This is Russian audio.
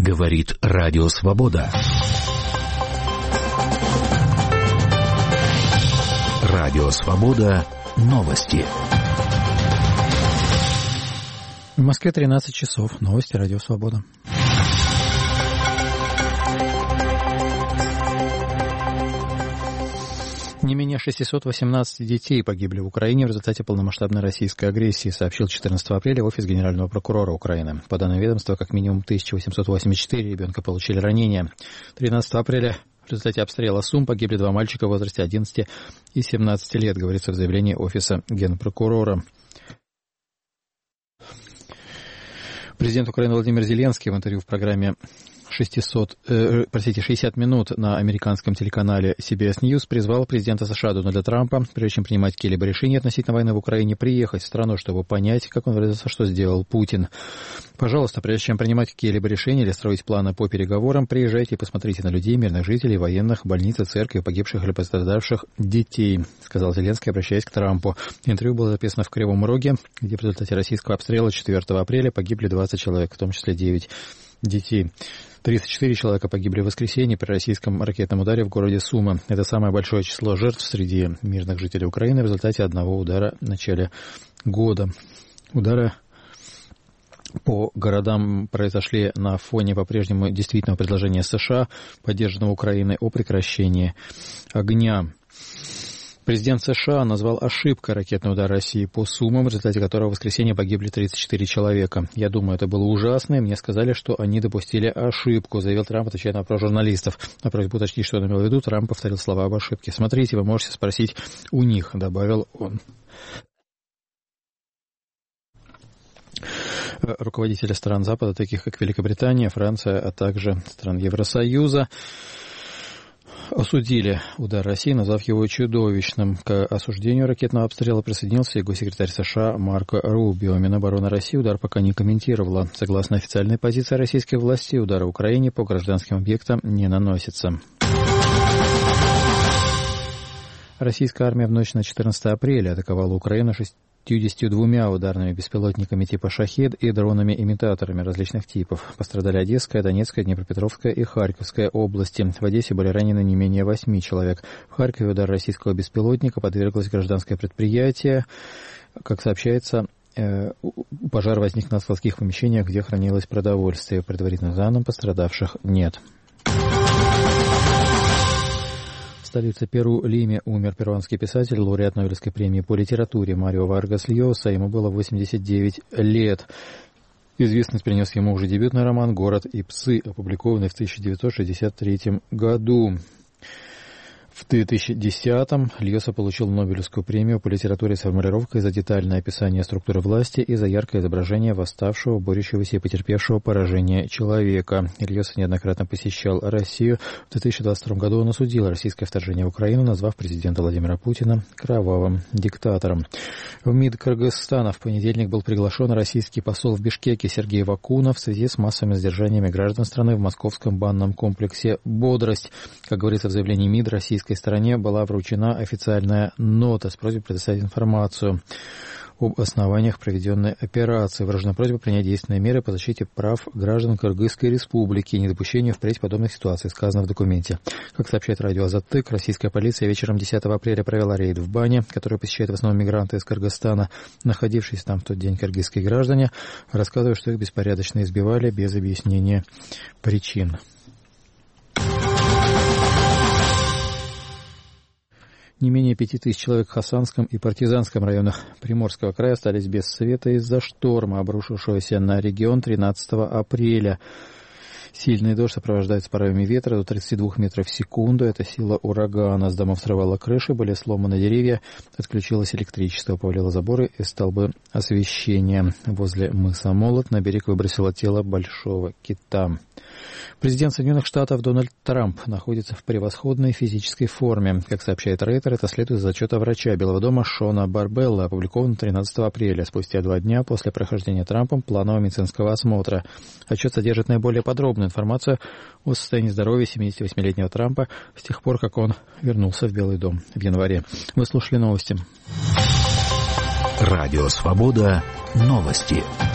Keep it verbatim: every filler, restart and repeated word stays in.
Говорит Радио Свобода. Радио Свобода. Новости. В Москве тринадцать часов. Новости Радио Свобода. Не менее шестьсот восемнадцать детей погибли в Украине в результате полномасштабной российской агрессии, сообщил четырнадцатого апреля офис Генерального прокурора Украины. По данным ведомства, как минимум тысяча восемьсот восемьдесят четыре ребенка получили ранения. тринадцатого апреля в результате обстрела Сум погибли два мальчика в возрасте одиннадцати и семнадцати лет, говорится в заявлении офиса Генпрокурора. Президент Украины Владимир Зеленский в интервью в программе шестьсот, э, простите, шестьдесят минут на американском телеканале си би эс News призвал президента США Дональда Трампа, прежде чем принимать какие-либо решения относительно войны в Украине, приехать в страну, чтобы понять, как он выразился, что сделал Путин. Пожалуйста, прежде чем принимать какие-либо решения или строить планы по переговорам, приезжайте и посмотрите на людей, мирных жителей, военных, больницы, церкви, погибших или пострадавших детей, сказал Зеленский, обращаясь к Трампу. Интервью было записано в Кривом Роге, где в результате российского обстрела четвёртого апреля погибли двадцать человек, в том числе девять детей. тридцать четыре человека погибли в воскресенье при российском ракетном ударе в городе Сума. Это самое большое число жертв среди мирных жителей Украины в результате одного удара в начале года. Удары по городам произошли на фоне по-прежнему действительного предложения США, поддержанного Украиной, о прекращении огня. Президент США назвал ошибкой ракетный удар России по Сумам, в результате которого в воскресенье погибли тридцать четыре человека. «Я думаю, это было ужасно, и мне сказали, что они допустили ошибку», заявил Трамп, отвечая на вопрос журналистов. На просьбу уточнить, что он имел в виду, Трамп повторил слова об ошибке. «Смотрите, вы можете спросить у них», добавил он. Руководители стран Запада, таких как Великобритания, Франция, а также стран Евросоюза, осудили удар России, назвав его чудовищным. К осуждению ракетного обстрела присоединился и госсекретарь США Марко Рубио. Минобороны России удар пока не комментировала. Согласно официальной позиции российских властей, удары в Украине по гражданским объектам не наносятся. Российская армия в ночь на четырнадцатое апреля атаковала Украину шестьюдесятью двумя ударными беспилотниками типа «Шахед» и дронами-имитаторами различных типов. Пострадали Одесская, Донецкая, Днепропетровская и Харьковская области. В Одессе были ранены не менее восьми человек. В Харькове удар российского беспилотника подверглось гражданское предприятие. Как сообщается, пожар возник на складских помещениях, где хранилось продовольствие. По предварительным данным, пострадавших нет. В столице Перу, Лиме, умер перуанский писатель, лауреат Нобелевской премии по литературе Марио Варгас Льоса. Ему было восемьдесят девять лет. Известность принес ему уже дебютный роман «Город и псы», опубликованный в тысяча девятьсот шестьдесят третьем году. В две тысячи десятом Льоса получил Нобелевскую премию по литературе с формулировкой за детальное описание структуры власти и за яркое изображение восставшего, борющегося и потерпевшего поражение человека. Льоса неоднократно посещал Россию. В две тысячи двадцать втором году он осудил российское вторжение в Украину, назвав президента Владимира Путина кровавым диктатором. В МИД Кыргызстана в понедельник был приглашен российский посол в Бишкеке Сергей Вакунов в связи с массовыми задержаниями граждан страны в московском банном комплексе «Бодрость». Как говорится в заявлении МИД, российской стороне была вручена официальная нота с просьбой предоставить информацию об основаниях проведенной операции. Выражена просьба принять действенные меры по защите прав граждан Кыргызской республики и недопущению впредь подобных ситуаций, сказано в документе. Как сообщает радио Азаттык, российская полиция вечером десятого апреля провела рейд в бане, которую посещают в основном мигранты из Кыргызстана. Находившиеся там в тот день кыргызские граждане рассказывают, что их беспорядочно избивали без объяснения причин. Не менее пяти тысяч человек в Хасанском и Партизанском районах Приморского края остались без света из-за шторма, обрушившегося на регион тринадцатого апреля. Сильный дождь сопровождается порывами ветра до тридцати двух метров в секунду. Это сила урагана. С домов срывало крыши, были сломаны деревья, отключилось электричество, повалило заборы и столбы освещения. Возле мыса Молот на берег выбросило тело большого кита. Президент Соединенных Штатов Дональд Трамп находится в превосходной физической форме. Как сообщает Рейтер, это следует из отчета врача Белого дома Шона Барбелла, опубликованного тринадцатого апреля, спустя два дня после прохождения Трампом планового медицинского осмотра. Отчет содержит наиболее подробную информацию о состоянии здоровья семидесятивосьмилетнего Трампа с тех пор, как он вернулся в Белый дом в январе. Вы слушали новости. Радио Свобода. Новости.